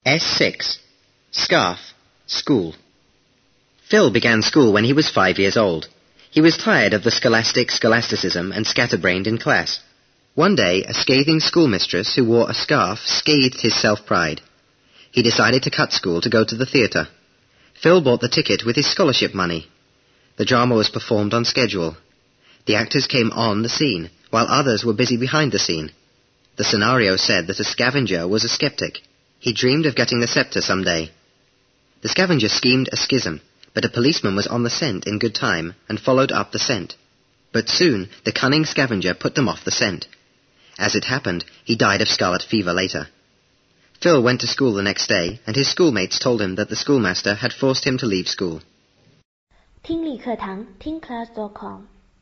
S6. Scarf. School. Phil began school when he was 5 years old. He was tired of the scholasticism and scatterbrained in class. One day, a scathing schoolmistress who wore a scarf scathed his self-pride. He decided to cut school to go to the theatre. Phil bought the ticket with his scholarship money. The drama was performed on schedule. The actors came on the scene, while others were busy behind the scene. The scenario said that a scavenger was a skeptic. He dreamed of getting the scepter someday. The scavenger schemed a schism, but a policeman was on the scent in good time and followed up the scent. But soon the cunning scavenger put them off the scent. As it happened, he died of scarlet fever later. Phil went to school the next day, and his schoolmates told him that the schoolmaster had forced him to leave school. 听力课堂听class.com